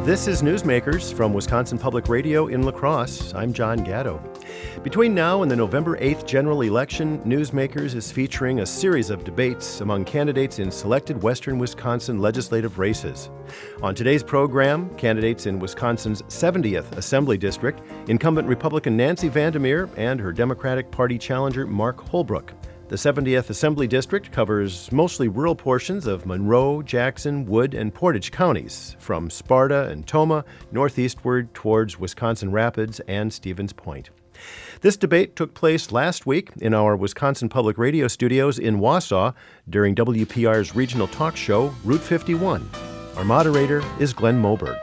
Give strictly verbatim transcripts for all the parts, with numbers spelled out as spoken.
This is Newsmakers from Wisconsin Public Radio in La Crosse. I'm John Gatto. Between now and the November eighth general election, Newsmakers is featuring a series of debates among candidates in selected western Wisconsin legislative races. On today's program, candidates in Wisconsin's seventieth Assembly District, incumbent Republican Nancy Vandermeer and her Democratic Party challenger Mark Holbrook. The seventieth Assembly District covers mostly rural portions of Monroe, Jackson, Wood, and Portage counties, from Sparta and Tomah northeastward towards Wisconsin Rapids and Stevens Point. This debate took place last week in our Wisconsin Public Radio studios in Wausau during W P R's regional talk show, Route fifty-one. Our moderator is Glenn Moberg.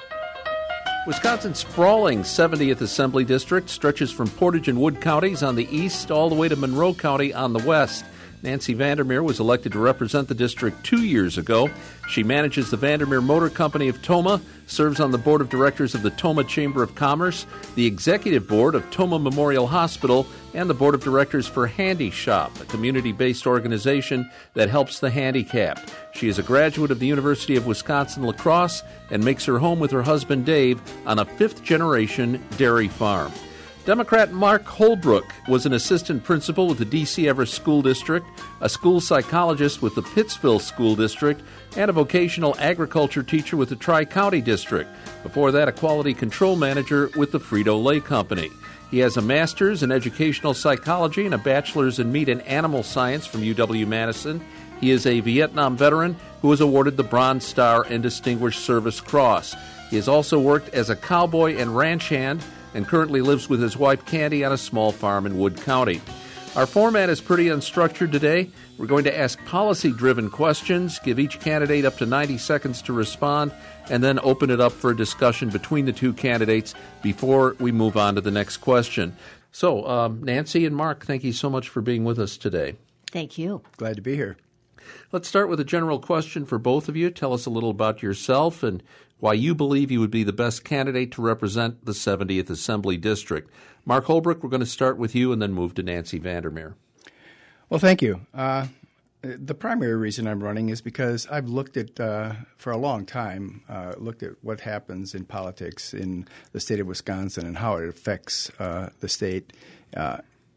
Wisconsin's sprawling seventieth Assembly District stretches from Portage and Wood counties on the east all the way to Monroe County on the west. Nancy Vandermeer was elected to represent the district two years ago. She manages the Vandermeer Motor Company of Tomah, serves on the board of directors of the Tomah Chamber of Commerce, the executive board of Tomah Memorial Hospital, and the board of directors for Handy Shop, a community-based organization that helps the handicapped. She is a graduate of the University of Wisconsin-La Crosse and makes her home with her husband Dave on a fifth-generation dairy farm. Democrat Mark Holbrook was an assistant principal with the D C Everest School District, a school psychologist with the Pittsville School District, and a vocational agriculture teacher with the Tri-County District. Before that, a quality control manager with the Frito-Lay Company. He has a master's in educational psychology and a bachelor's in meat and animal science from U W-Madison. He is a Vietnam veteran who was awarded the Bronze Star and Distinguished Service Cross. He has also worked as a cowboy and ranch hand and currently lives with his wife Candy on a small farm in Wood County. Our format is pretty unstructured today. We're going to ask policy-driven questions, give each candidate up to ninety seconds to respond, and then open it up for a discussion between the two candidates before we move on to the next question. So, um, Nancy and Mark, thank you so much for being with us today. Thank you. Glad to be here. Let's start with a general question for both of you. Tell us a little about yourself and why you believe you would be the best candidate to represent the seventieth Assembly District. Mark Holbrook, we're going to start with you and then move to Nancy Vandermeer. Well, thank you. Uh, the primary reason I'm running is because I've looked at, uh, for a long time, uh, looked at what happens in politics in the state of Wisconsin and how it affects uh, the state uh,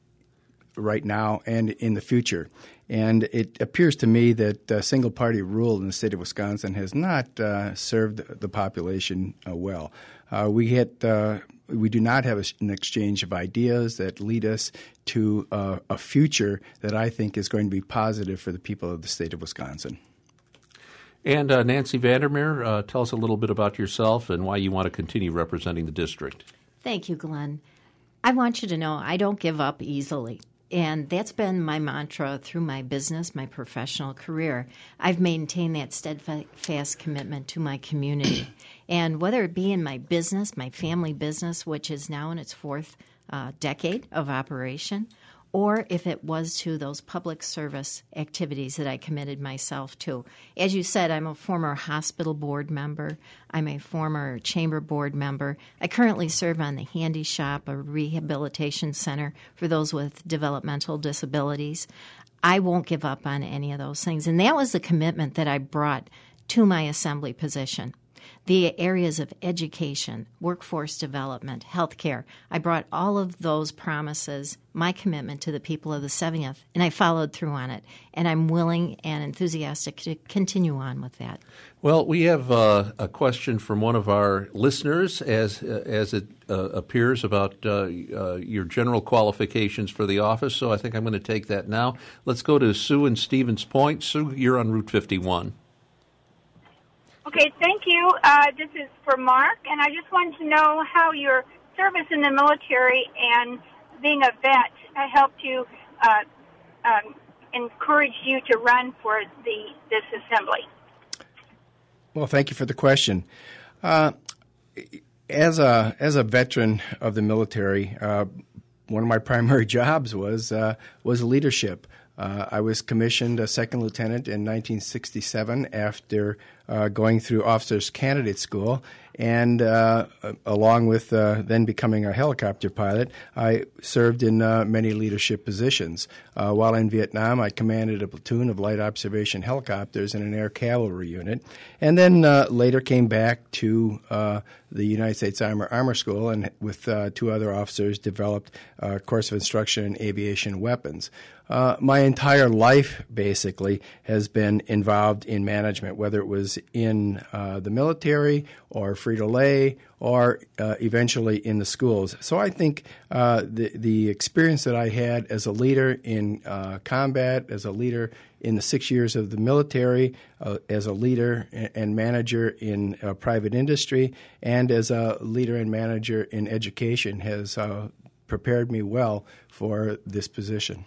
right now and in the future. And it appears to me that uh, single-party rule in the state of Wisconsin has not uh, served the population uh, well. Uh, we hit, uh, we do not have a, an exchange of ideas that lead us to uh, a future that I think is going to be positive for the people of the state of Wisconsin. And uh, Nancy Vandermeer, uh, tell us a little bit about yourself and why you want to continue representing the district. Thank you, Glenn. I want you to know I don't give up easily. And that's been my mantra through my business, my professional career. I've maintained that steadfast commitment to my community. And whether it be in my business, my family business, which is now in its fourth uh, decade of operation, or if it was to those public service activities that I committed myself to. As you said, I'm a former hospital board member. I'm a former chamber board member. I currently serve on the Handy Shop, a rehabilitation center for those with developmental disabilities. I won't give up on any of those things. And that was the commitment that I brought to my assembly position. The areas of education, workforce development, healthcare. I brought all of those promises, my commitment to the people of the seventieth, and I followed through on it. And I'm willing and enthusiastic to continue on with that. Well, we have uh, a question from one of our listeners as uh, as it uh, appears about uh, uh, your general qualifications for the office, so I think I'm going to take that now. Let's go to Sue in Stevens Point. Sue, you're on Route fifty-one. Okay, thank you. Uh, this is for Mark, and I just wanted to know how your service in the military and being a vet uh, helped you, uh, um, encouraged you to run for the this assembly. Well, thank you for the question. Uh, as a as a veteran of the military, uh, one of my primary jobs was uh, was leadership. Uh, I was commissioned a second lieutenant in nineteen sixty-seven after uh, going through officers candidate school, And uh, along with uh, then becoming a helicopter pilot, I served in uh, many leadership positions. Uh, while in Vietnam, I commanded a platoon of light observation helicopters in an air cavalry unit, and then uh, later came back to uh, the United States Armor Armor School, and with uh, two other officers developed a course of instruction in aviation weapons. Uh, my entire life, basically, has been involved in management, whether it was in uh, the military or Frito-Lay or uh, eventually in the schools. So I think uh, the, the experience that I had as a leader in uh, combat, as a leader in the six years of the military, uh, as a leader and manager in uh, private industry, and as a leader and manager in education has uh, prepared me well for this position.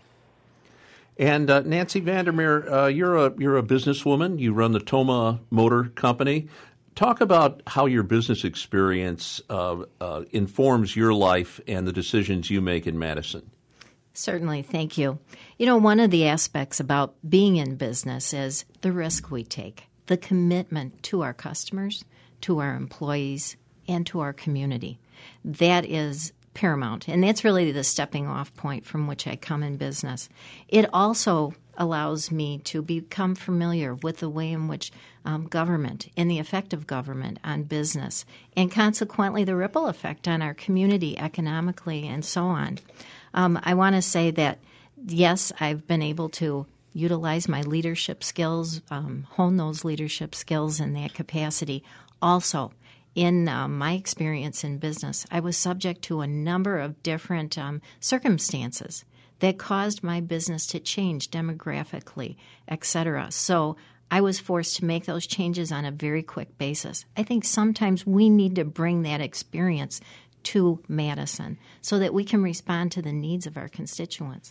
And uh, Nancy Vandermeer, uh, you're a you're a businesswoman. You run the Toma Motor Company. Talk about how your business experience uh, uh, informs your life and the decisions you make in Madison. Certainly, thank you. You know, one of the aspects about being in business is the risk we take, the commitment to our customers, to our employees, and to our community. That is paramount, and that's really the stepping off point from which I come in business. It also allows me to become familiar with the way in which um, government and the effect of government on business, and consequently the ripple effect on our community economically and so on. Um, I want to say that, yes, I've been able to utilize my leadership skills, um, hone those leadership skills in that capacity. Also, in um, my experience in business, I was subject to a number of different um, circumstances that caused my business to change demographically, et cetera. So I was forced to make those changes on a very quick basis. I think sometimes we need to bring that experience to Madison so that we can respond to the needs of our constituents.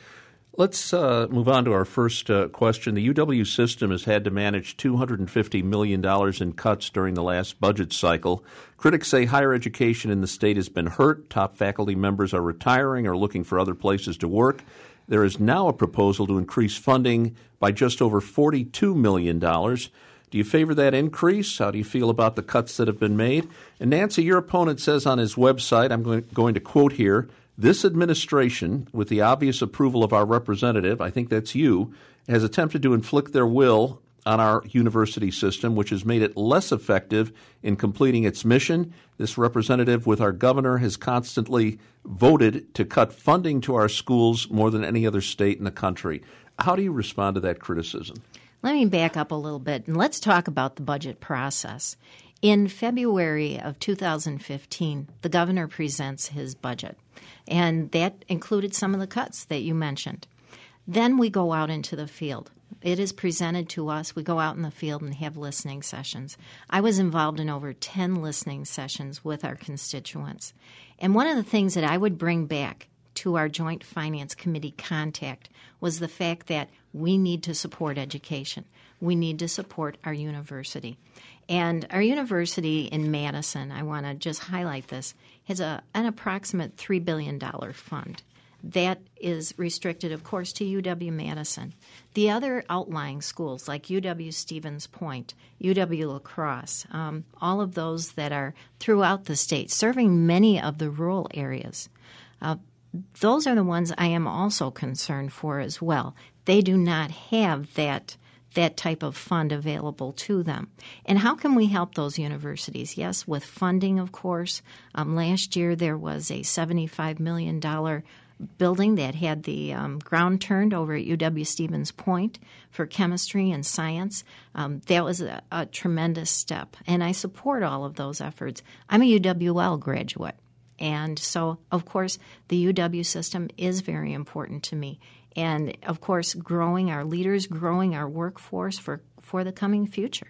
Let's uh, move on to our first uh, question. The U W system has had to manage two hundred fifty million dollars in cuts during the last budget cycle. Critics say higher education in the state has been hurt. Top faculty members are retiring or looking for other places to work. There is now a proposal to increase funding by just over forty-two million dollars. Do you favor that increase? How do you feel about the cuts that have been made? And Nancy, your opponent says on his website, I'm going, going to quote here, "This administration, with the obvious approval of our representative," I think that's you, "has attempted to inflict their will on our university system, which has made it less effective in completing its mission. This representative, with our governor, has constantly voted to cut funding to our schools more than any other state in the country." How do you respond to that criticism? Let me back up a little bit, and let's talk about the budget process. In February of two thousand fifteen, the governor presents his budget, and that included some of the cuts that you mentioned. Then we go out into the field. It is presented to us. We go out in the field and have listening sessions. I was involved in over ten listening sessions with our constituents. And one of the things that I would bring back to our Joint Finance Committee contact was the fact that we need to support education. We need to support our university. And our university in Madison, I want to just highlight this, has a, an approximate three billion dollars fund. That is restricted, of course, to U W-Madison. The other outlying schools like U W-Stevens Point, U W-La Crosse, um, all of those that are throughout the state, serving many of the rural areas, uh, those are the ones I am also concerned for as well. They do not have that that type of fund available to them. And how can we help those universities? Yes, with funding, of course. Um, last year there was a seventy-five million dollars building that had the um, ground turned over at U W-Stevens Point for chemistry and science. Um, that was a, a tremendous step, and I support all of those efforts. I'm a U W L graduate, and so, of course, the U W system is very important to me. And, of course, growing our leaders, growing our workforce for, for the coming future.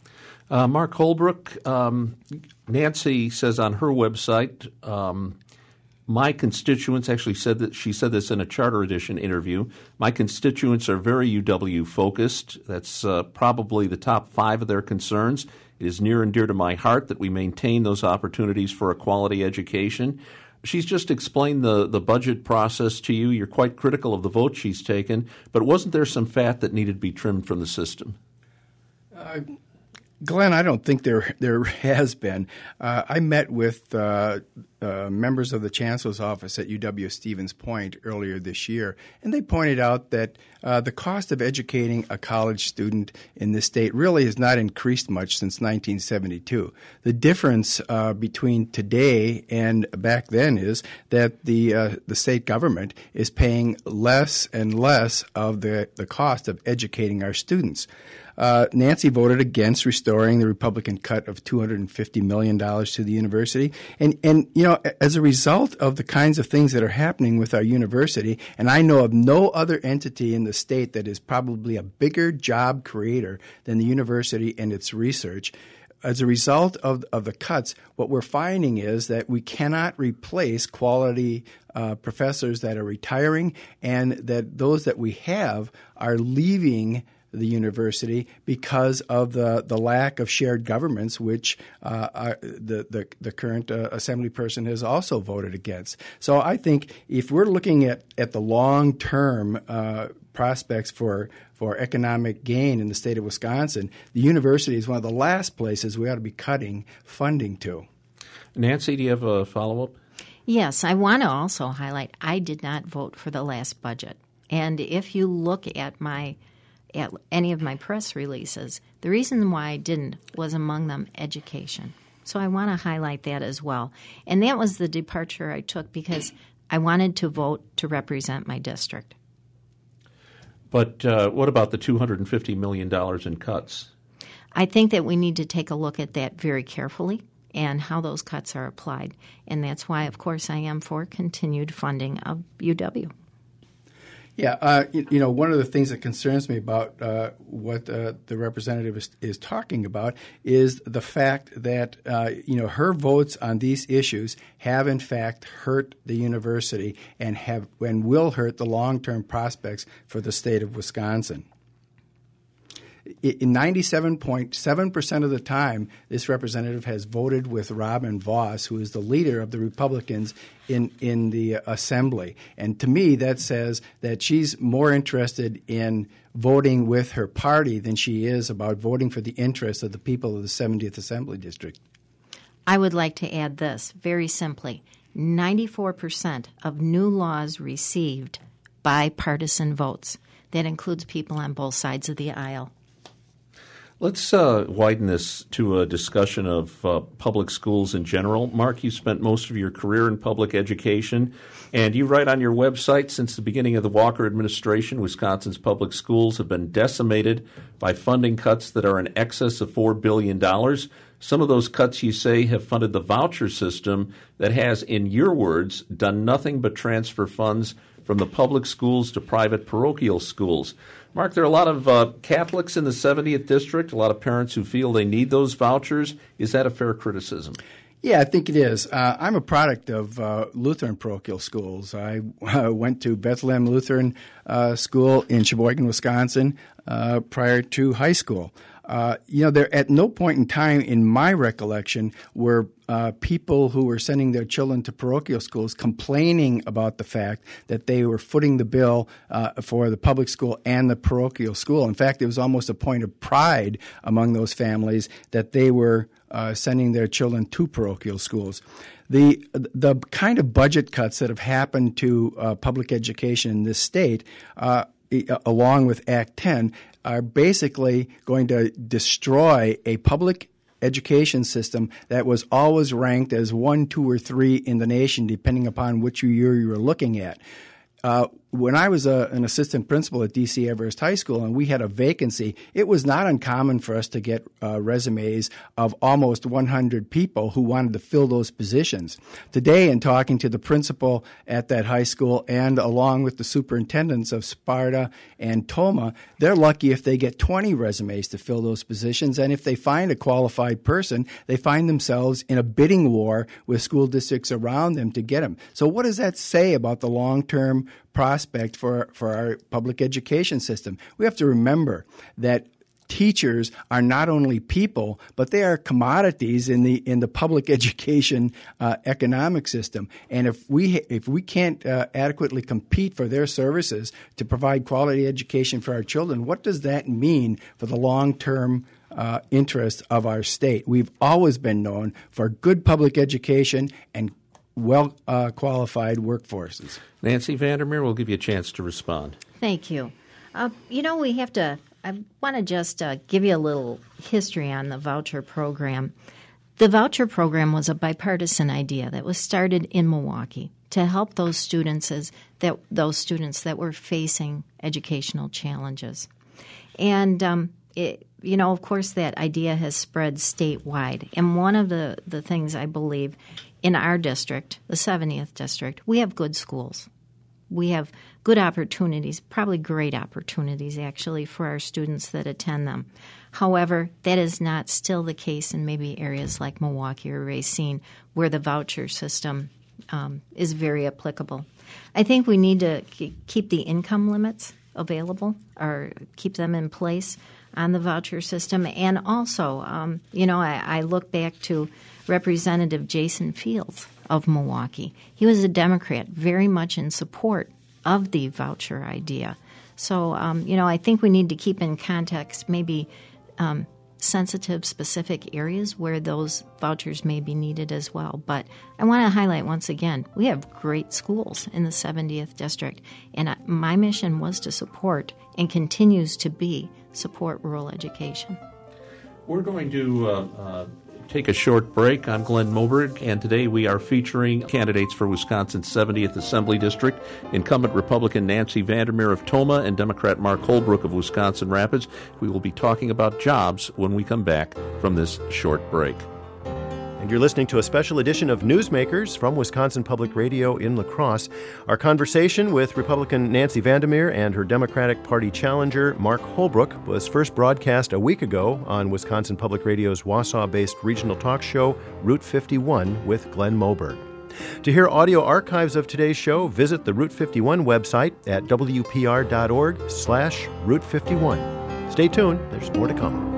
Uh, Mark Holbrook, um, Nancy says on her website, um, my constituents actually said that she said this in a Charter Edition interview. My constituents are very U W focused. That's uh, probably the top five of their concerns. It is near and dear to my heart that we maintain those opportunities for a quality education. She's just explained the, the budget process to you. You're quite critical of the vote she's taken, but wasn't there some fat that needed to be trimmed from the system? Uh, Glenn, I don't think there there has been. Uh, I met with uh, uh, members of the Chancellor's office at U W Stevens Point earlier this year, and they pointed out that uh, the cost of educating a college student in this state really has not increased much since nineteen seventy-two. The difference uh, between today and back then is that the uh, the state government is paying less and less of the, the cost of educating our students. Uh, Nancy voted against restoring the Republican cut of two hundred fifty million dollars to the university. And, and, you know, as a result of the kinds of things that are happening with our university, and I know of no other entity in the state that is probably a bigger job creator than the university and its research, as a result of, of the cuts, what we're finding is that we cannot replace quality uh, professors that are retiring, and that those that we have are leaving the university because of the, the lack of shared governments, which uh, are, the, the, the current uh, assembly person has also voted against. So I think if we're looking at, at the long-term uh, prospects for, for economic gain in the state of Wisconsin, the university is one of the last places we ought to be cutting funding to. Nancy, do you have a follow-up? Yes, I want to also highlight I did not vote for the last budget. And if you look at my at any of my press releases, the reason why I didn't was among them education. So I want to highlight that as well. And that was the departure I took because I wanted to vote to represent my district. But uh, what about the two hundred fifty million dollars in cuts? I think that we need to take a look at that very carefully and how those cuts are applied. And that's why, of course, I am for continued funding of U W. Yeah, uh, you, you know, one of the things that concerns me about uh, what uh, the representative is, is talking about is the fact that, uh, you know, her votes on these issues have, in fact, hurt the university and have and will hurt the long-term prospects for the state of Wisconsin. In ninety-seven point seven percent of the time, this representative has voted with Robin Vos, who is the leader of the Republicans in, in the assembly. And to me, that says that she's more interested in voting with her party than she is about voting for the interests of the people of the seventieth Assembly District. I would like to add this very simply. ninety-four percent of new laws received bipartisan votes. That includes people on both sides of the aisle. Let's uh, widen this to a discussion of uh, public schools in general. Mark, you spent most of your career in public education, and you write on your website, since the beginning of the Walker administration, Wisconsin's public schools have been decimated by funding cuts that are in excess of four billion dollars. Some of those cuts, you say, have funded the voucher system that has, in your words, done nothing but transfer funds from the public schools to private parochial schools. Mark, there are a lot of uh, Catholics in the seventieth District, a lot of parents who feel they need those vouchers. Is that a fair criticism? Yeah, I think it is. Uh, I'm a product of uh, Lutheran parochial schools. I uh, went to Bethlehem Lutheran uh, School in Sheboygan, Wisconsin, uh, prior to high school. Uh, you know, there at no point in time in my recollection were uh, people who were sending their children to parochial schools complaining about the fact that they were footing the bill uh, for the public school and the parochial school. In fact, it was almost a point of pride among those families that they were uh, sending their children to parochial schools. The the kind of budget cuts that have happened to uh, public education in this state, uh, along with Act ten, are basically going to destroy a public education system that was always ranked as one, two, or three in the nation, depending upon which year you were looking at. Uh, when I was a, an assistant principal at D C Everest High School and we had a vacancy, it was not uncommon for us to get uh, resumes of almost one hundred people who wanted to fill those positions. Today, in talking to the principal at that high school and along with the superintendents of Sparta and Toma, they're lucky if they get twenty resumes to fill those positions. And if they find a qualified person, they find themselves in a bidding war with school districts around them to get them. So what does that say about the long-term prospect for, for our public education system? We have to remember that teachers are not only people, but they are commodities in the in the public education uh, economic system. And if we if we can't uh, adequately compete for their services to provide quality education for our children, what does that mean for the long-term uh, interests of our state. We've always been known for good public education and well uh, qualified workforces. Nancy Vandermeer, we'll give you a chance to respond. Thank you. Uh, you know, we have to, I want to just uh, give you a little history on the voucher program. The voucher program was a bipartisan idea that was started in Milwaukee to help those students as that those students that were facing educational challenges. And um, it, you know, of course, that idea has spread statewide. And one of the, the things I believe in our district, the seventieth district, we have good schools. We have good opportunities, probably great opportunities, actually, for our students that attend them. However, that is not still the case in maybe areas like Milwaukee or Racine, where the voucher system um, is very applicable. I think we need to keep the income limits available or keep them in place on the voucher system. And also, um, you know, I, I look back to Representative Jason Fields of Milwaukee. He was a Democrat, very much in support of the voucher idea. So, um, you know, I think we need to keep in context maybe um, sensitive, specific areas where those vouchers may be needed as well. But I want to highlight once again, we have great schools in the seventieth district, and my mission was to support and continues to be support rural education. We're going to uh, uh, take a short break. I'm Glenn Moberg, and today we are featuring candidates for Wisconsin's seventieth Assembly District, incumbent Republican Nancy Vandermeer of Tomah and Democrat Mark Holbrook of Wisconsin Rapids. We will be talking about jobs when we come back from this short break. And you're listening to a special edition of Newsmakers from Wisconsin Public Radio in La Crosse. Our conversation with Republican Nancy Vandermeer and her Democratic Party challenger, Mark Holbrook, was first broadcast a week ago on Wisconsin Public Radio's Wausau-based regional talk show, Route fifty-one, with Glenn Moberg. To hear audio archives of today's show, visit the Route fifty-one website at w p r dot org slash route fifty-one. Stay tuned, there's more to come.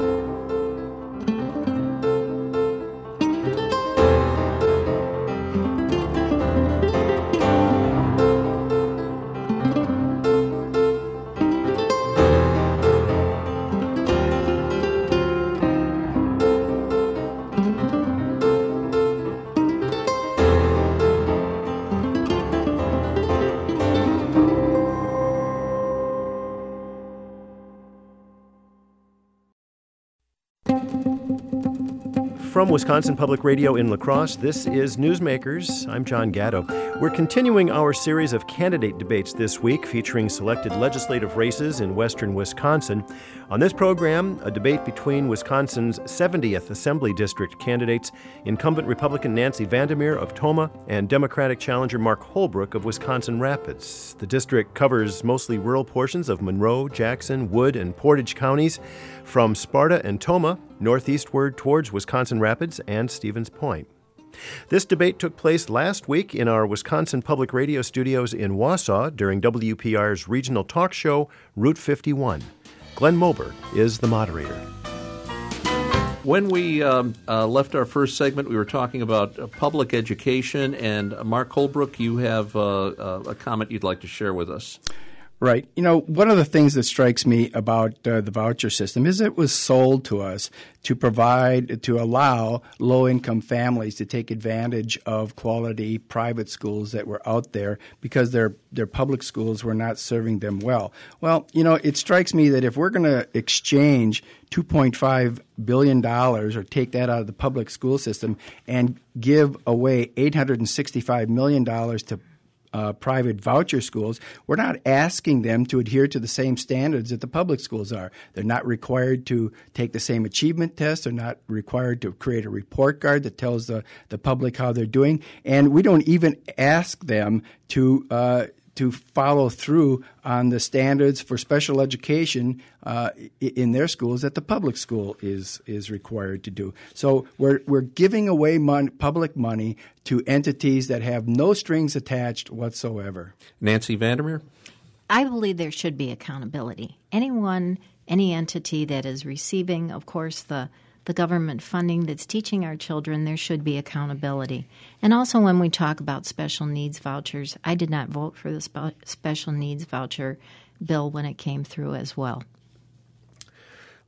From Wisconsin Public Radio in La Crosse, this is Newsmakers. I'm John Gatto. We're continuing our series of candidate debates this week featuring selected legislative races in western Wisconsin. On this program, a debate between Wisconsin's seventieth Assembly District candidates, incumbent Republican Nancy Vandermeer of Tomah and Democratic challenger Mark Holbrook of Wisconsin Rapids. The district covers mostly rural portions of Monroe, Jackson, Wood, and Portage counties, from Sparta and Tomah northeastward towards Wisconsin Rapids and Stevens Point. This debate took place last week in our Wisconsin Public Radio studios in Wausau during W P R's regional talk show, Route fifty-one. Glenn Moberg is the moderator. When we um, uh, left our first segment, we were talking about uh, public education, and uh, Mark Holbrook, you have uh, uh, a comment you'd like to share with us. Right. You know, one of the things that strikes me about uh, the voucher system is it was sold to us to provide, to allow low-income families to take advantage of quality private schools that were out there because their their public schools were not serving them well. Well, you know, it strikes me that if we're going to exchange two point five billion dollars or take that out of the public school system and give away eight hundred sixty-five million dollars to Uh, private voucher schools, we're not asking them to adhere to the same standards that the public schools are. They're not required to take the same achievement test. They're not required to create a report card that tells the, the public how they're doing. And we don't even ask them to uh, to follow through on the standards for special education uh, in their schools that the public school is is required to do. So we're we're giving away mon- public money to entities that have no strings attached whatsoever. Nancy Vandermeer? I believe there should be accountability. Anyone, any entity that is receiving, of course, the the government funding that's teaching our children, there should be accountability. And also when we talk about special needs vouchers, I did not vote for the spe- special needs voucher bill when it came through as well.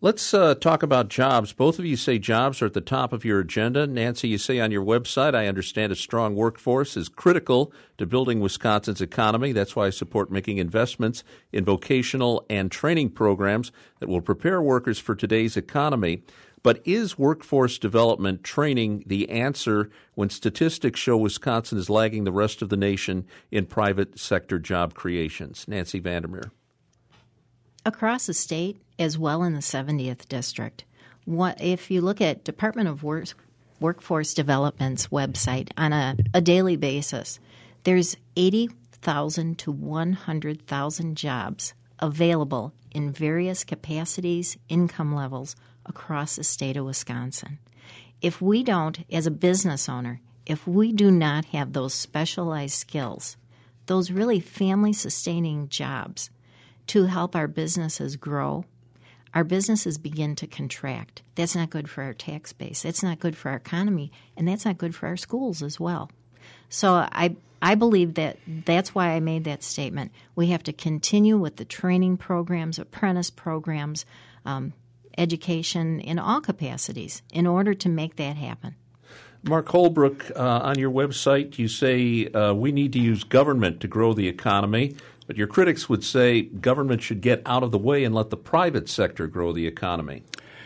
Let's uh, talk about jobs. Both of you say jobs are at the top of your agenda. Nancy, you say on your website, I understand a strong workforce is critical to building Wisconsin's economy. That's why I support making investments in vocational and training programs that will prepare workers for today's economy. But is workforce development training the answer when statistics show Wisconsin is lagging the rest of the nation in private sector job creations? Nancy Vandermeer. Across the state, as well in the seventieth District, what, if you look at Department of Work, Workforce Development's website on a, a daily basis, there's eighty thousand to one hundred thousand jobs available in various capacities, income levels across the state of Wisconsin. If we don't, as a business owner, if we do not have those specialized skills, those really family-sustaining jobs to help our businesses grow, our businesses begin to contract. That's not good for our tax base. That's not good for our economy, and that's not good for our schools as well. So I I believe that that's why I made that statement. We have to continue with the training programs, apprentice programs, um, education in all capacities in order to make that happen. Mark Holbrook, uh, on your website, you say uh, we need to use government to grow the economy. But your critics would say government should get out of the way and let the private sector grow the economy.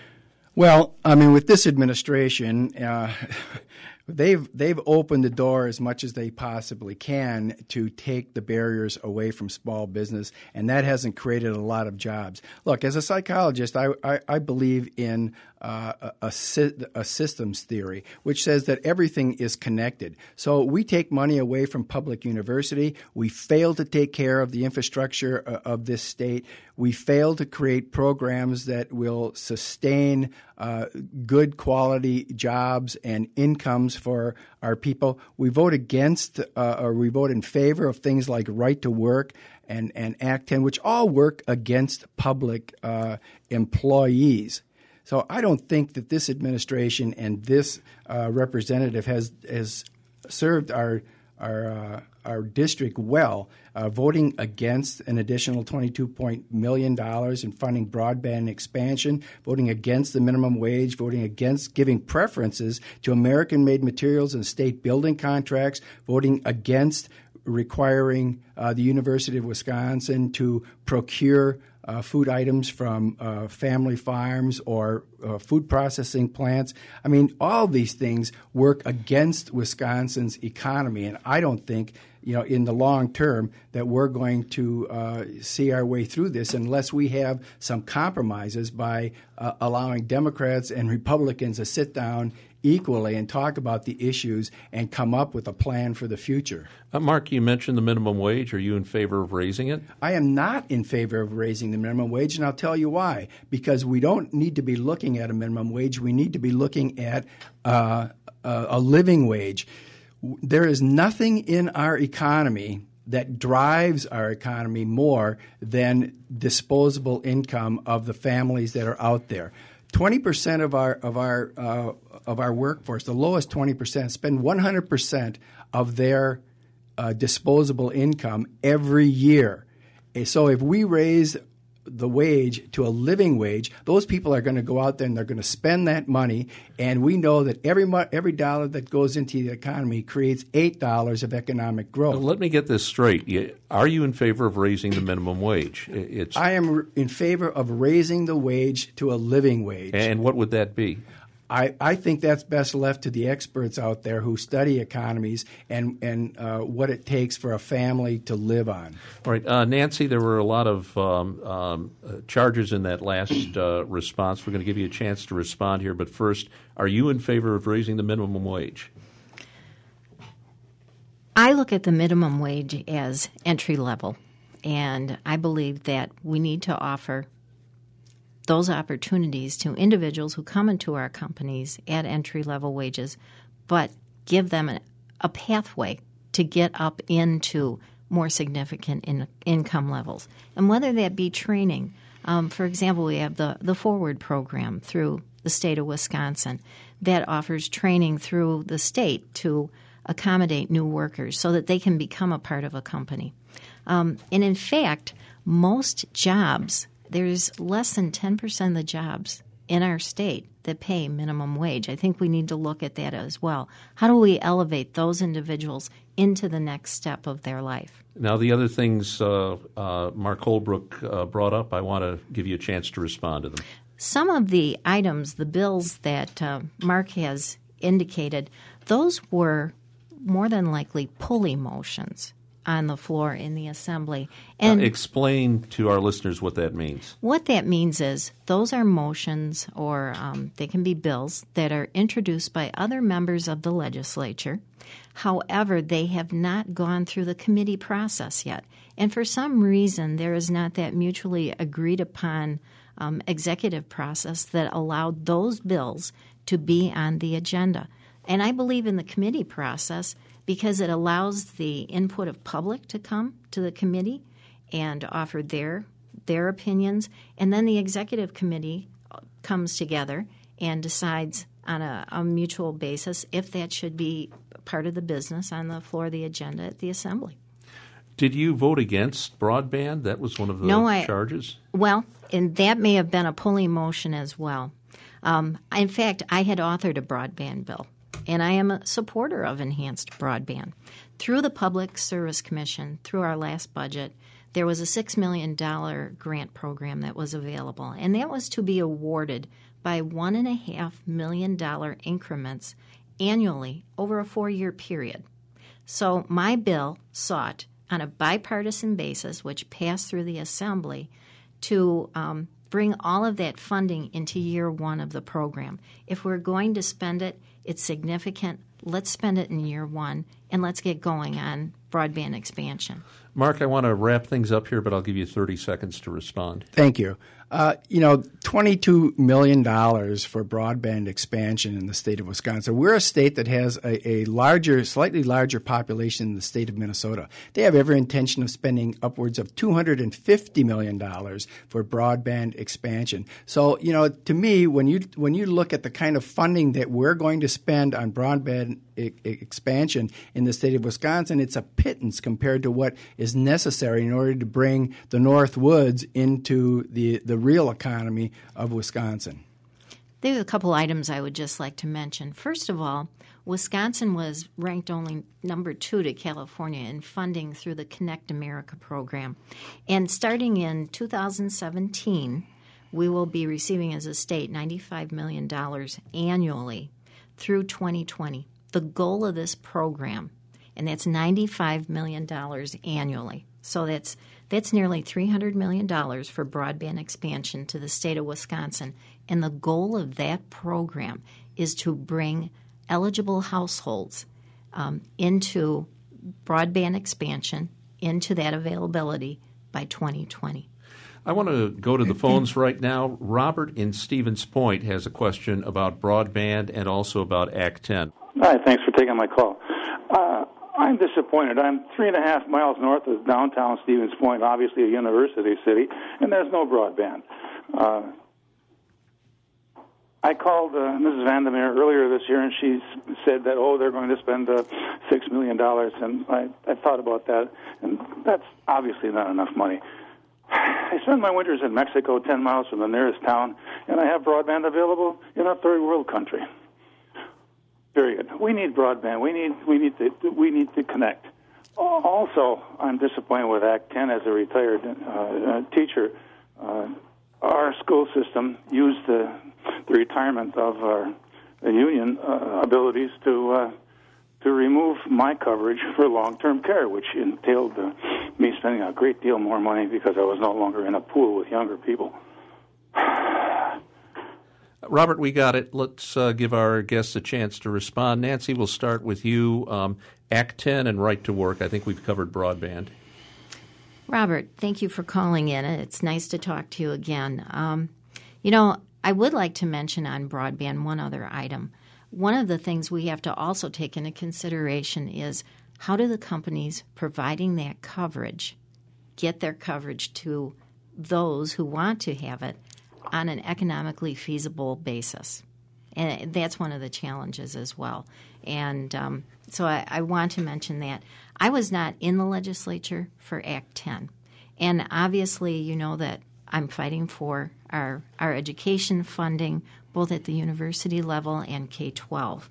Well, I mean, with this administration, uh, they've they've opened the door as much as they possibly can to take the barriers away from small business, and that hasn't created a lot of jobs. Look, as a psychologist, I I, I believe in uh, a, a, a systems theory, which says that everything is connected. So we take money away from public university. We fail to take care of the infrastructure of this state. We fail to create programs that will sustain uh, good quality jobs and incomes for our people. We vote against uh, or we vote in favor of things like right to work and, and Act ten, which all work against public uh, employees. So I don't think that this administration and this uh, representative has has served our our uh, our district well, uh, voting against an additional twenty-two million dollars in funding broadband expansion, voting against the minimum wage, voting against giving preferences to American-made materials and state building contracts, voting against requiring uh, the University of Wisconsin to procure Uh, food items from uh, family farms or uh, food processing plants. I mean, all these things work against Wisconsin's economy, and I don't think, you know, in the long term that we're going to uh, see our way through this unless we have some compromises by uh, allowing Democrats and Republicans to sit down equally and talk about the issues and come up with a plan for the future. Uh, Mark, you mentioned the minimum wage. Are you in favor of raising it? I am not in favor of raising the minimum wage, and I'll tell you why. Because we don't need to be looking at a minimum wage. We need to be looking at uh, a, a living wage. There is nothing in our economy that drives our economy more than disposable income of the families that are out there. Twenty percent of our of our uh, of our workforce, the lowest twenty percent, spend one hundred percent of their uh, disposable income every year. And so, if we raise the wage to a living wage, those people are going to go out there and they're going to spend that money. And we know that every mo- every dollar that goes into the economy creates eight dollars of economic growth. Now, let me get this straight. Are you in favor of raising the minimum wage? It's I am in favor of raising the wage to a living wage. And what would that be? I, I think that's best left to the experts out there who study economies and, and uh, what it takes for a family to live on. All right. Uh, Nancy, there were a lot of um, um, uh, charges in that last uh, response. We're going to give you a chance to respond here. But first, are you in favor of raising the minimum wage? I look at the minimum wage as entry level, and I believe that we need to offer those opportunities to individuals who come into our companies at entry-level wages, but give them a, a pathway to get up into more significant in, income levels. And whether that be training, um, for example, we have the, the Forward program through the state of Wisconsin that offers training through the state to accommodate new workers so that they can become a part of a company. Um, and in fact, most jobs there's less than ten percent of the jobs in our state that pay minimum wage. I think we need to look at that as well. How do we elevate those individuals into the next step of their life? Now, the other things uh, uh, Mark Holbrook uh, brought up, I want to give you a chance to respond to them. Some of the items, the bills that uh, Mark has indicated, those were more than likely pulley motions on the floor in the Assembly. And uh, explain to our listeners what that means. What that means is those are motions, or um, they can be bills, that are introduced by other members of the legislature. However, they have not gone through the committee process yet. And for some reason, there is not that mutually agreed upon um, executive process that allowed those bills to be on the agenda. And I believe in the committee process because it allows the input of public to come to the committee and offer their their opinions. And then the executive committee comes together and decides on a, a mutual basis if that should be part of the business on the floor of the agenda at the Assembly. Did you vote against broadband? That was one of the no, I, charges? Well, and that may have been a pulling motion as well. Um, in fact, I had authored a broadband bill, and I am a supporter of enhanced broadband. Through the Public Service Commission, through our last budget, there was a six million dollars grant program that was available, and that was to be awarded by one point five million dollars increments annually over a four-year period. So my bill sought, on a bipartisan basis, which passed through the Assembly, to um, bring all of that funding into year one of the program. If we're going to spend it, it's significant. Let's spend it in year one, and let's get going on broadband expansion. Mark, I want to wrap things up here, but I'll give you thirty seconds to respond. Thank you. Uh, you know, twenty-two million dollars for broadband expansion in the state of Wisconsin. We're a state that has a, a larger, slightly larger population than the state of Minnesota. They have every intention of spending upwards of two hundred fifty million dollars for broadband expansion. So, you know, to me, when you when you look at the kind of funding that we're going to spend on broadband e- expansion in the state of Wisconsin, it's a pittance compared to what is necessary in order to bring the North Woods into the, the real economy of Wisconsin. There's a couple items I would just like to mention. First of all, Wisconsin was ranked only number two to California in funding through the Connect America program. And starting in two thousand seventeen, we will be receiving as a state ninety-five million dollars annually through twenty twenty. The goal of this program, and that's ninety-five million dollars annually. So that's that's nearly three hundred million dollars for broadband expansion to the state of Wisconsin. And the goal of that program is to bring eligible households um, into broadband expansion, into that availability by twenty twenty. I want to go to the phones right now. Robert in Stevens Point has a question about broadband and also about Act ten. Hi, thanks for taking my call. Uh, I'm disappointed. I'm three and a half miles north of downtown Stevens Point, obviously a university city, and there's no broadband. Uh, I called uh, Missus Vandermeer earlier this year, and she said that, oh, they're going to spend uh, six million dollars, and I, I thought about that, and that's obviously not enough money. I spend my winters in Mexico, ten miles from the nearest town, and I have broadband available in a third world country. Period. We need broadband. We need we need to we need to connect. Also, I'm disappointed with Act ten as a retired uh, teacher. Uh, our school system used the, the retirement of our union uh, abilities to uh, to remove my coverage for long-term care, which entailed uh, me spending a great deal more money because I was no longer in a pool with younger people. Robert, we got it. Let's uh, give our guests a chance to respond. Nancy, we'll start with you. Um, Act ten and right to work. I think we've covered broadband. Robert, thank you for calling in. It's nice to talk to you again. Um, you know, I would like to mention on broadband one other item. One of the things we have to also take into consideration is how do the companies providing that coverage get their coverage to those who want to have it on an economically feasible basis. And that's one of the challenges as well. And um, so I, I want to mention that. I was not in the legislature for Act ten. And obviously, you know that I'm fighting for our, our education funding, both at the university level and K twelve.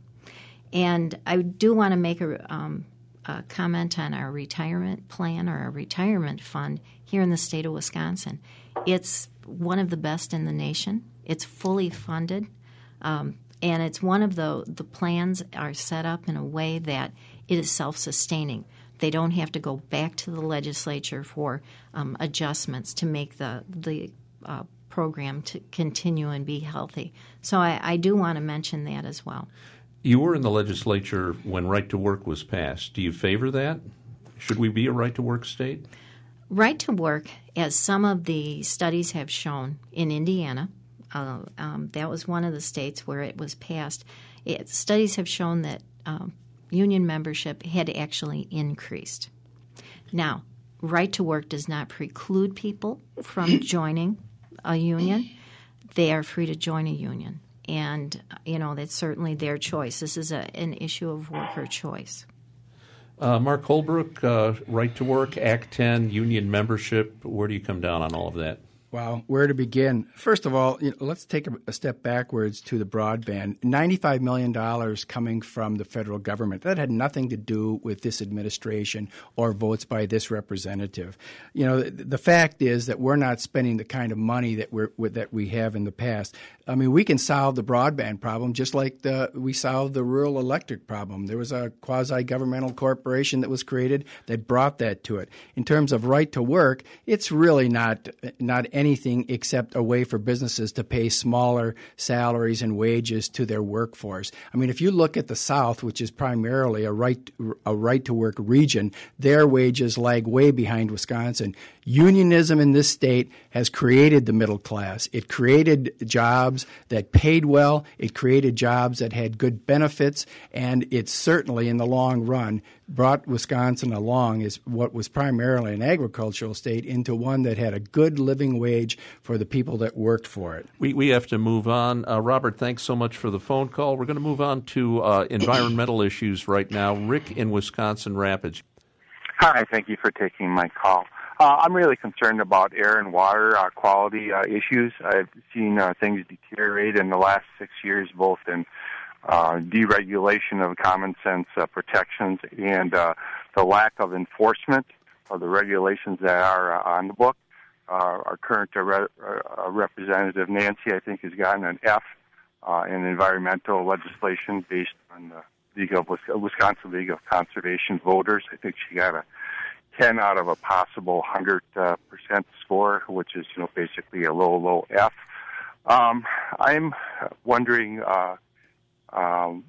And I do want to make a, um, a comment on our retirement plan or our retirement fund here in the state of Wisconsin. It's one of the best in the nation. It's fully funded, um, and it's one of the, the plans are set up in a way that it is self-sustaining. They don't have to go back to the legislature for um, adjustments to make the, the uh, program to continue and be healthy. So I, I do want to mention that as well. You were in the legislature when Right to Work was passed. Do you favor that? Should we be a Right to Work state? Right to Work, as some of the studies have shown in Indiana, uh, um, that was one of the states where it was passed. It, studies have shown that um, union membership had actually increased. Now, Right to Work does not preclude people from joining a union. They are free to join a union. And, you know, that's certainly their choice. This is a, an issue of worker choice. Uh, Mark Holbrook, uh, Right to Work, Act ten, union membership. Where do you come down on all of that? Wow, where to begin? First of all, you know, let's take a, a step backwards to the broadband. ninety-five million dollars coming from the federal government. That had nothing to do with this administration or votes by this representative. You know, the, the fact is that we're not spending the kind of money that we're that we have in the past. I mean, we can solve the broadband problem just like the, we solved the rural electric problem. There was a quasi-governmental corporation that was created that brought that to it. In terms of Right to Work, it's really not not anything except a way for businesses to pay smaller salaries and wages to their workforce. I mean, if you look at the South, which is primarily a right a right to work region, their wages lag way behind Wisconsin. Unionism in this state has created the middle class. It created jobs that paid well. It created jobs that had good benefits, and it certainly, in the long run, brought Wisconsin along as what was primarily an agricultural state into one that had a good living wage for the people that worked for it. We we have to move on. Uh, Robert, thanks so much for the phone call. We're going to move on to uh, environmental issues right now. Rick in Wisconsin Rapids. Hi, thank you for taking my call. Uh, I'm really concerned about air and water uh, quality uh, issues. I've seen uh, things deteriorate in the last six years, both in uh, deregulation of common sense uh, protections and uh, the lack of enforcement of the regulations that are uh, on the book. Uh, our current uh, re- uh, representative, Nancy, I think, has gotten an F uh, in environmental legislation based on the League of Wisconsin League of Conservation Voters. I think she got a ten out of a possible one hundred percent score, which is, you know, basically a low, low F. Um, I'm wondering, uh, um,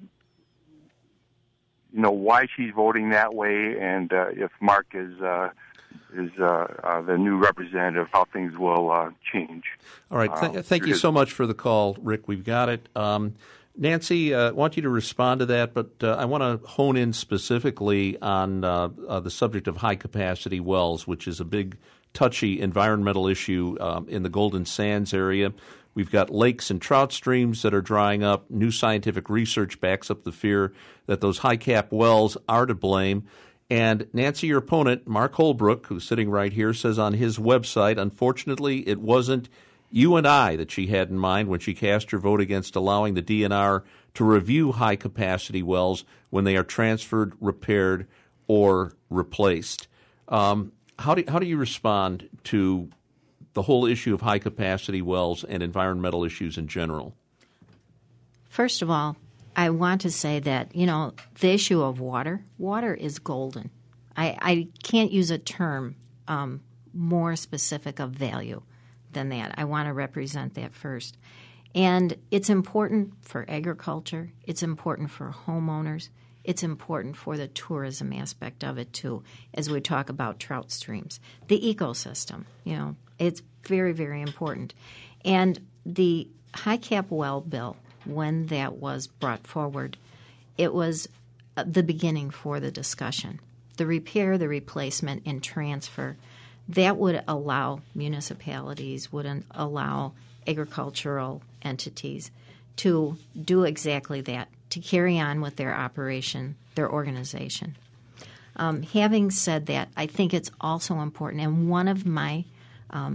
you know, why she's voting that way, and uh, if Mark is uh, is uh, uh, the new representative, how things will uh, change. All right. Th- uh, thank you so much for the call, Rick. We've got it. Um, Nancy, I uh, want you to respond to that, but uh, I want to hone in specifically on uh, uh, the subject of high-capacity wells, which is a big, touchy environmental issue um, in the Golden Sands area. We've got lakes and trout streams that are drying up. New scientific research backs up the fear that those high-cap wells are to blame. And Nancy, your opponent, Mark Holbrook, who's sitting right here, says on his website, unfortunately, it wasn't you and I that she had in mind when she cast her vote against allowing the D N R to review high-capacity wells when they are transferred, repaired, or replaced. Um, how do how do you respond to the whole issue of high-capacity wells and environmental issues in general? First of all, I want to say that, you know, the issue of water, water is golden. I, I can't use a term um, more specific of value than that. I want to represent that first. And it's important for agriculture. It's important for homeowners. It's important for the tourism aspect of it, too, as we talk about trout streams. The ecosystem, you know, it's very, very important. And the high-cap well bill, when that was brought forward, it was the beginning for the discussion. The repair, the replacement, and transfer, that would allow municipalities, would allow agricultural entities to do exactly that, to carry on with their operation, their organization. Um, having said that, I think it's also important, and one of my um,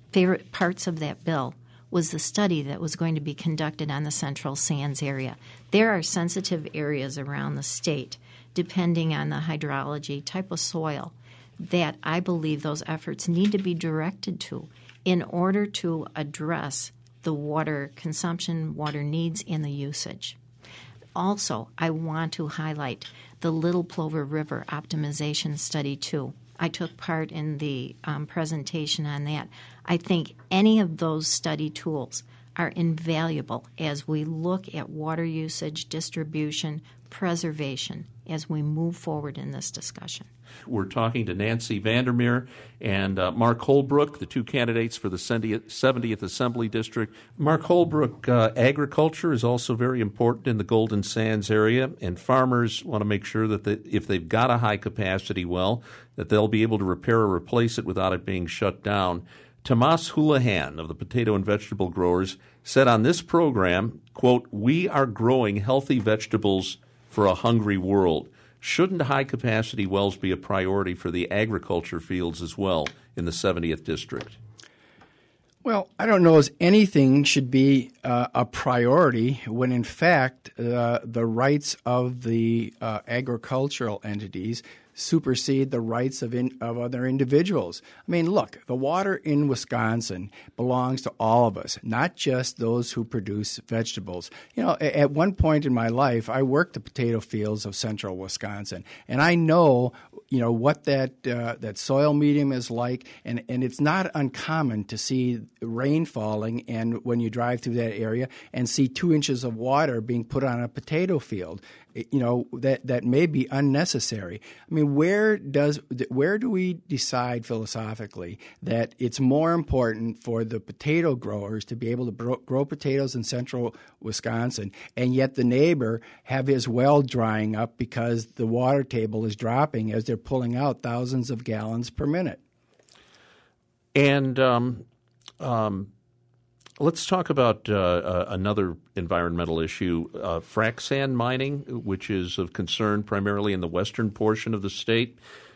favorite parts of that bill was the study that was going to be conducted on the Central Sands area. There are sensitive areas around the state, depending on the hydrology, type of soil, that I believe those efforts need to be directed to in order to address the water consumption, water needs, and the usage. Also, I want to highlight the Little Plover River Optimization Study, too. I took part in the um, presentation on that. I think any of those study tools are invaluable as we look at water usage, distribution, preservation as we move forward in this discussion. We're talking to Nancy Vandermeer and uh, Mark Holbrook, the two candidates for the seventieth Assembly District. Mark Holbrook, uh, agriculture is also very important in the Golden Sands area, and farmers want to make sure that they, if they've got a high-capacity well, that they'll be able to repair or replace it without it being shut down. Tomas Houlihan of the Potato and Vegetable Growers said on this program, quote, "We are growing healthy vegetables for a hungry world. Shouldn't high-capacity wells be a priority for the agriculture fields as well in the seventieth District?" Well, I don't know as anything should be uh, a priority when, in fact, uh, the rights of the uh, agricultural entities supersede the rights of in, of other individuals. I mean, look, the water in Wisconsin belongs to all of us, not just those who produce vegetables. You know, at one point in my life, I worked the potato fields of central Wisconsin, and I know, you know, what that uh, that soil medium is like, and, and it's not uncommon to see rain falling, and when you drive through that area and see two inches of water being put on a potato field. You know, that, that may be unnecessary. I mean, where does where do we decide philosophically that it's more important for the potato growers to be able to grow, grow potatoes in central Wisconsin, and yet the neighbor have his well drying up because the water table is dropping as they're pulling out thousands of gallons per minute? And um, um let's talk about uh, uh, another environmental issue, uh, frac sand mining, which is of concern primarily in the western portion of the state.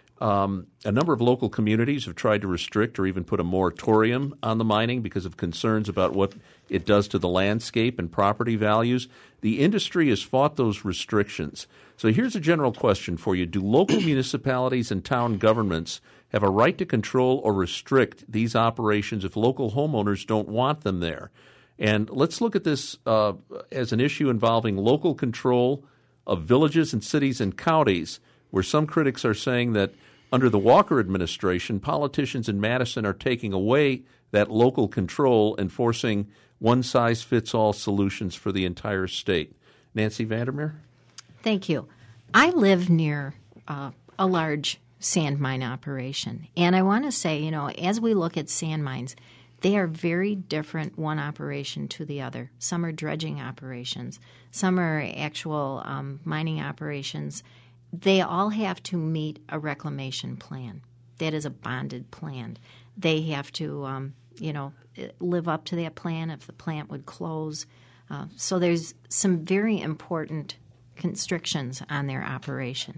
Um, a number of local communities have tried to restrict or even put a moratorium on the mining because of concerns about what it does to the landscape and property values. The industry has fought those restrictions. So here's a general question for you. Do local municipalities and town governments have a right to control or restrict these operations if local homeowners don't want them there? And let's look at this uh, as an issue involving local control of villages and cities and counties, where some critics are saying that under the Walker administration, politicians in Madison are taking away that local control and forcing one-size-fits-all solutions for the entire state. Nancy Vandermeer? Thank you. I live near uh, a large sand mine operation. And I want to say, you know, as we look at sand mines, they are very different one operation to the other. Some are dredging operations. Some are actual um, mining operations. They all have to meet a reclamation plan. That is a bonded plan. They have to, um, you know, live up to that plan if the plant would close. Uh, so there's some very important constrictions on their operation.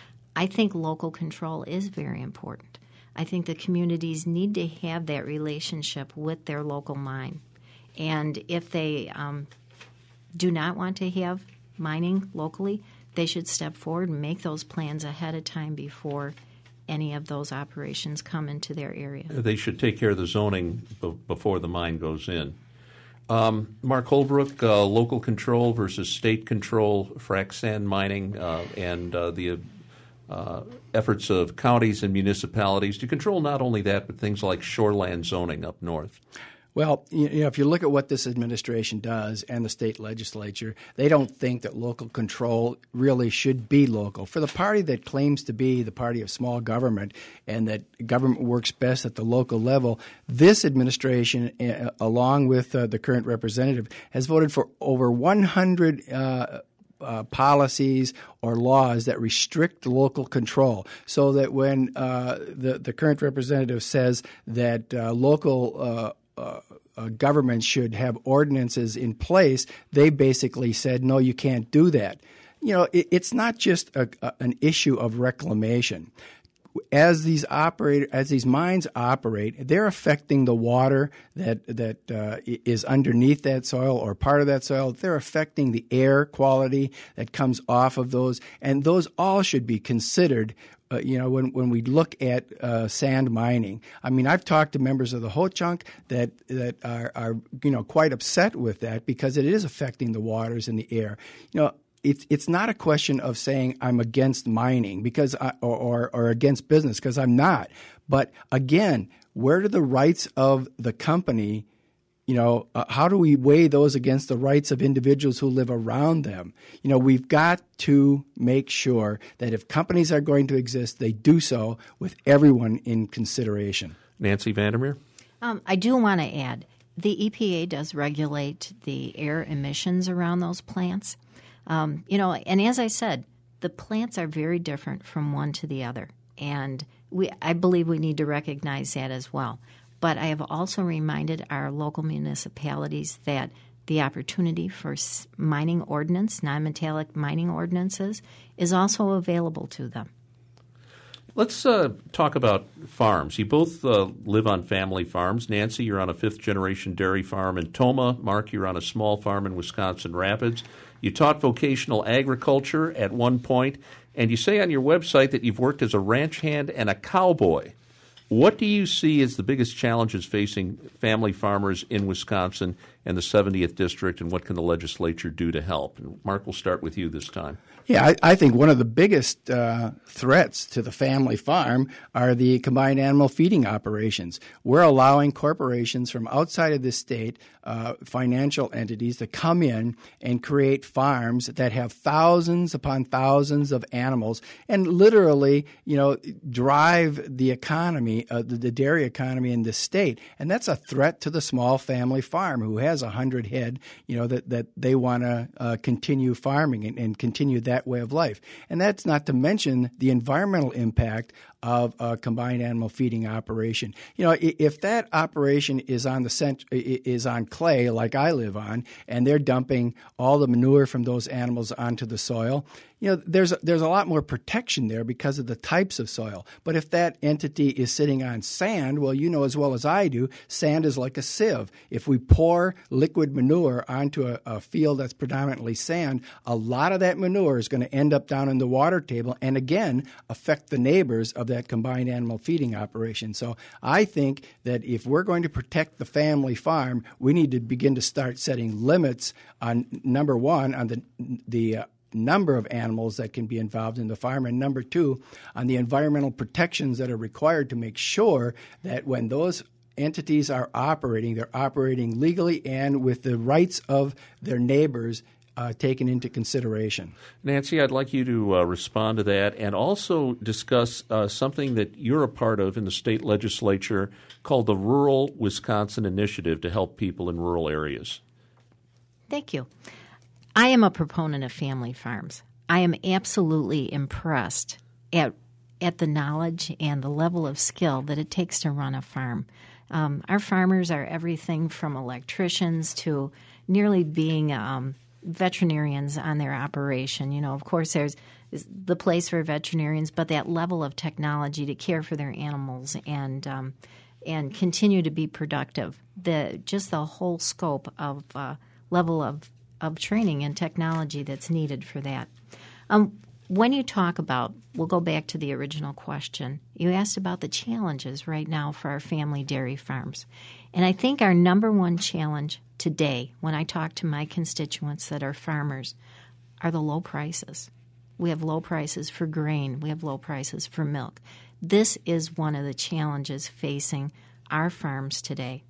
I think local control is very important. I think the communities need to have that relationship with their local mine. And if they um, do not want to have mining locally, they should step forward and make those plans ahead of time before any of those operations come into their area. They should take care of the zoning b- before the mine goes in. Um, Mark Holbrook, uh, local control versus state control, frac sand mining, uh, and uh, the uh, efforts of counties and municipalities to control not only that, but things like shoreland zoning up north. Well, you know, if you look at what this administration does and the state legislature, they don't think that local control really should be local. For the party that claims to be the party of small government and that government works best at the local level, this administration, uh, along with uh, the current representative, has voted for over one hundred uh, Uh, policies or laws that restrict local control, so that when uh, the, the current representative says that uh, local uh, uh, uh, government should have ordinances in place, they basically said, no, you can't do that. You know, it, it's not just a, a, an issue of reclamation. as these operate, as these mines operate, they're affecting the water that that uh, is underneath that soil or part of that soil. They're affecting the air quality that comes off of those, and those all should be considered. Uh, you know, when, when we look at uh, sand mining, I mean, I've talked to members of the Ho-Chunk that that are, are, you know, quite upset with that because it is affecting the waters and the air. You know, it's it's not a question of saying I'm against mining because I, or, or or against business because I'm not. But again, where do the rights of the company? You know, uh, how do we weigh those against the rights of individuals who live around them? You know, we've got to make sure that if companies are going to exist, they do so with everyone in consideration. Nancy Vandermeer? Um, I do want to add, the E P A does regulate the air emissions around those plants. Um, you know, and as I said, the plants are very different from one to the other. And we, I believe we need to recognize that as well. But I have also reminded our local municipalities that the opportunity for mining ordinance, non-metallic mining ordinances, is also available to them. Let's uh, talk about farms. You both uh, live on family farms. Nancy, you're on a fifth-generation dairy farm in Tomah. Mark, you're on a small farm in Wisconsin Rapids. You taught vocational agriculture at one point, and you say on your website that you've worked as a ranch hand and a cowboy. What do you see as the biggest challenges facing family farmers in Wisconsin and the seventieth District, and what can the legislature do to help? And Mark, we'll start with you this time. Yeah, I, I think one of the biggest uh, threats to the family farm are the combined animal feeding operations. We're allowing corporations from outside of the state, uh, financial entities, to come in and create farms that have thousands upon thousands of animals and literally, you know, drive the economy, uh, the, the dairy economy in this state. And that's a threat to the small family farm who has a hundred head, you know, that, that they want to uh, continue farming and, and continue that way of life. And that's not to mention the environmental impact of a combined animal feeding operation. You know, if that operation is on the cent- is on clay like I live on, and they're dumping all the manure from those animals onto the soil, you know, there's there's a lot more protection there because of the types of soil. But if that entity is sitting on sand, well, you know as well as I do, sand is like a sieve. If we pour liquid manure onto a, a field that's predominantly sand, a lot of that manure is going to end up down in the water table and again affect the neighbors of that combined animal feeding operation. So I think that if we're going to protect the family farm, we need to begin to start setting limits on, number one, on the the uh, number of animals that can be involved in the farm, and number two, on the environmental protections that are required to make sure that when those entities are operating, they're operating legally and with the rights of their neighbors Uh, taken into consideration. Nancy, I'd like you to uh, respond to that and also discuss uh, something that you're a part of in the state legislature called the Rural Wisconsin Initiative to help people in rural areas. Thank you. I am a proponent of family farms. I am absolutely impressed at at the knowledge and the level of skill that it takes to run a farm. Um, our farmers are everything from electricians to nearly being um, veterinarians on their operation. You know, of course, there's the place for veterinarians, but that level of technology to care for their animals and um, and continue to be productive. The just the whole scope of uh, level of of training and technology that's needed for that. Um, when you talk about, we'll go back to the original question. You asked about the challenges right now for our family dairy farms, and I think our number one challenge today, when I talk to my constituents that are farmers, are the low prices. We have low prices for grain. We have low prices for milk. This is one of the challenges facing our farms today.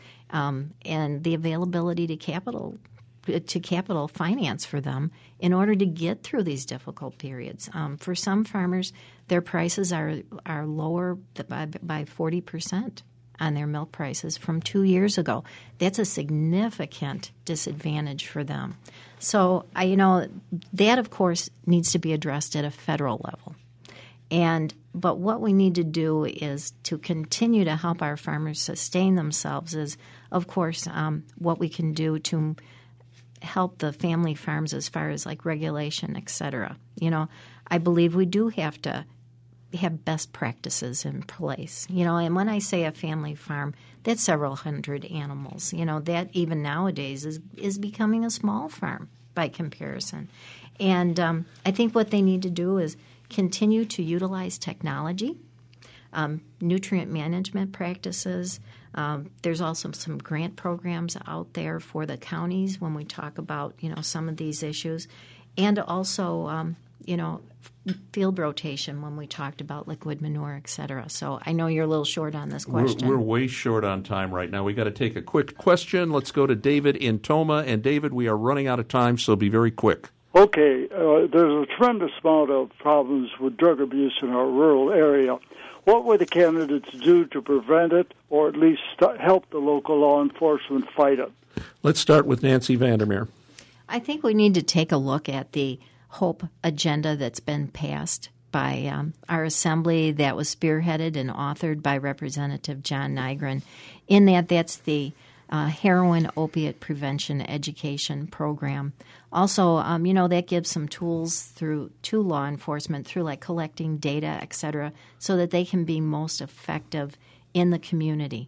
Um, and the availability to capital to capital finance for them in order to get through these difficult periods. Um, for some farmers, their prices are are lower by, by forty percent on their milk prices from two years ago. That's a significant disadvantage for them. So, I, you know, that, of course, needs to be addressed at a federal level. And but what we need to do is to continue to help our farmers sustain themselves is, of course, um, what we can do to help the family farms as far as like regulation, et cetera. You know, I believe we do have to have best practices in place. You know, and when I say a family farm, that's several hundred animals. You know, that even nowadays is, is becoming a small farm by comparison. And um, I think what they need to do is continue to utilize technology, um, nutrient management practices. Um, there's also some grant programs out there for the counties when we talk about, you know, some of these issues. And also, um, you know, field rotation when we talked about liquid manure, et cetera. So I know you're a little short on this question. We're, we're way short on time right now. We got to take a quick question. Let's go to David in Toma. And David, we are running out of time, so be very quick. Okay, uh, there's a tremendous amount of problems with drug abuse in our rural area. What would the candidates do to prevent it, or at least st- help the local law enforcement fight it? Let's start with Nancy Vandermeer. I think we need to take a look at the HOPE agenda that's been passed by um, our assembly that was spearheaded and authored by Representative John Nygren. In that, that's the uh, heroin opiate prevention education program. Also, um, you know, that gives some tools through to law enforcement through like collecting data, et cetera, so that they can be most effective in the community.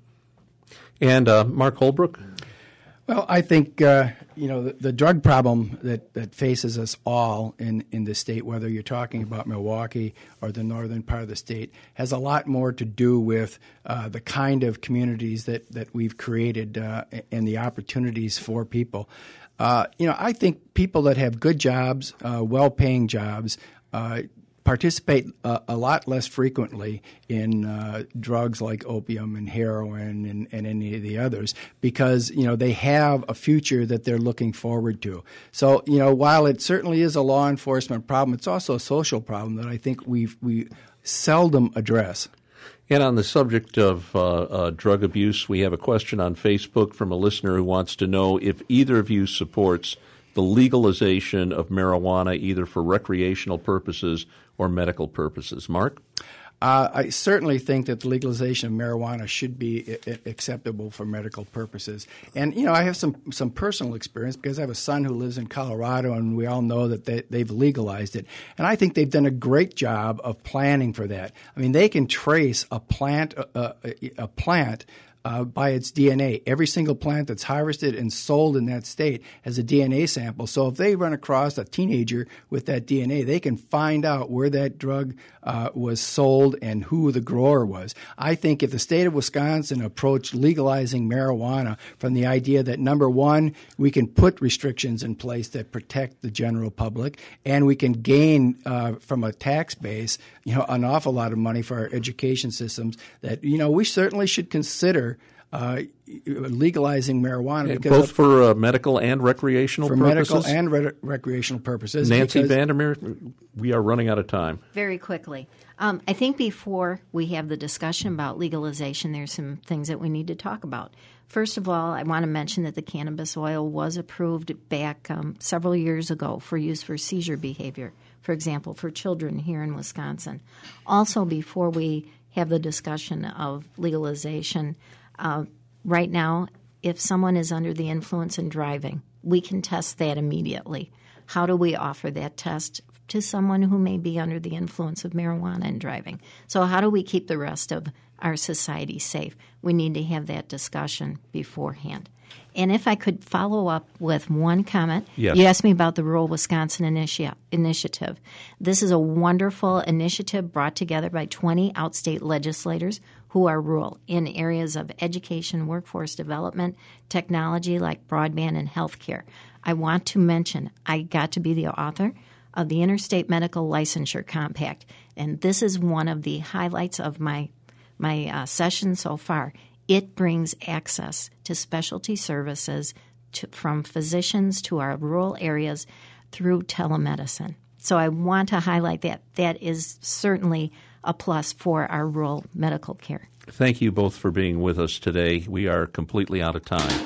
And uh, Mark Holbrook? Well, I think, uh, you know, the, the drug problem that, that faces us all in, in the state, whether you're talking about Milwaukee or the northern part of the state, has a lot more to do with uh, the kind of communities that, that we've created uh, and the opportunities for people. Uh, you know, I think people that have good jobs, uh, well-paying jobs, uh, participate uh, a lot less frequently in uh, drugs like opium and heroin and, and any of the others because, you know, they have a future that they're looking forward to. So, you know, while it certainly is a law enforcement problem, it's also a social problem that I think we've, we seldom address. And on the subject of uh, uh, drug abuse, we have a question on Facebook from a listener who wants to know if either of you supports the legalization of marijuana either for recreational purposes or medical purposes. Mark? Uh, I certainly think that the legalization of marijuana should be I- acceptable for medical purposes. And, you know, I have some, some personal experience because I have a son who lives in Colorado, and we all know that they, they've legalized it. And I think they've done a great job of planning for that. I mean, they can trace a plant, uh, a, a plant Uh, by its D N A. Every single plant that's harvested and sold in that state has a D N A sample. So if they run across a teenager with that D N A, they can find out where that drug uh, was sold and who the grower was. I think if the state of Wisconsin approached legalizing marijuana from the idea that, number one, we can put restrictions in place that protect the general public, and we can gain uh, from a tax base, you know, an awful lot of money for our education systems, that, you know, we certainly should consider Uh, legalizing marijuana. Yeah, because both of, for uh, medical and recreational for purposes? For medical and re- recreational purposes. Nancy Vandermeer, we are running out of time. Very quickly. Um, I think before we have the discussion about legalization, there's some things that we need to talk about. First of all, I want to mention that the cannabis oil was approved back um, several years ago for use for seizure behavior, for example, for children here in Wisconsin. Also, before we have the discussion of legalization, Uh, right now, if someone is under the influence and driving, we can test that immediately. How do we offer that test to someone who may be under the influence of marijuana and driving? So how do we keep the rest of our society safe? We need to have that discussion beforehand. And if I could follow up with one comment. Yes. You asked me about the Rural Wisconsin Initi- Initiative. This is a wonderful initiative brought together by twenty outstate legislators who are rural in areas of education, workforce development, technology like broadband and healthcare. I want to mention I got to be the author of the Interstate Medical Licensure Compact, and this is one of the highlights of my my uh, session so far. It brings access to specialty services to, from physicians to our rural areas through telemedicine. So I want to highlight that. That is certainly a plus for our rural medical care. Thank you both for being with us today. We are completely out of time.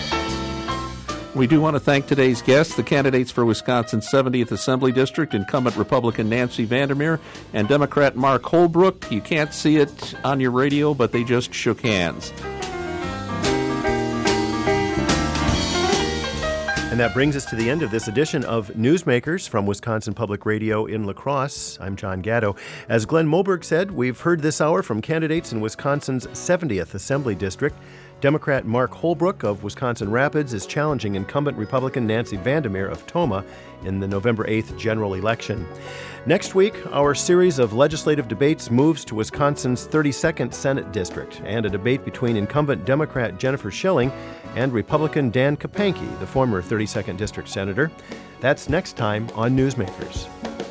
We do want to thank today's guests, the candidates for Wisconsin's seventieth Assembly District, incumbent Republican Nancy Vandermeer and Democrat Mark Holbrook. You can't see it on your radio, but they just shook hands. And that brings us to the end of this edition of Newsmakers from Wisconsin Public Radio in La Crosse. I'm John Gatto. As Glenn Moberg said, we've heard this hour from candidates in Wisconsin's seventieth Assembly District. Democrat Mark Holbrook of Wisconsin Rapids is challenging incumbent Republican Nancy Vandermeer of Tomah in the November eighth general election. Next week, our series of legislative debates moves to Wisconsin's thirty-second Senate District and a debate between incumbent Democrat Jennifer Schilling and Republican Dan Kapanke, the former thirty-second District Senator. That's next time on Newsmakers.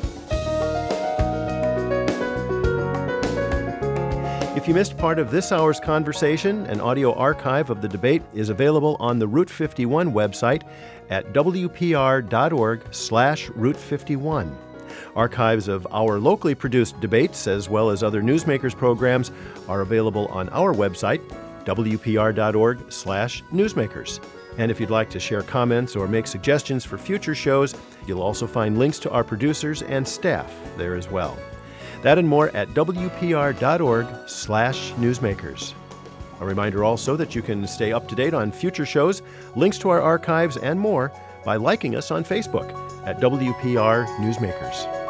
If you missed part of this hour's conversation, an audio archive of the debate is available on the Route fifty-one website at w p r dot org slash route fifty-one. Archives of our locally produced debates, as well as other Newsmakers programs, are available on our website, w p r dot org slash newsmakers. And if you'd like to share comments or make suggestions for future shows, you'll also find links to our producers and staff there as well. That and more at w p r dot org slash newsmakers. A reminder also that you can stay up to date on future shows, links to our archives, and more by liking us on Facebook at W P R Newsmakers.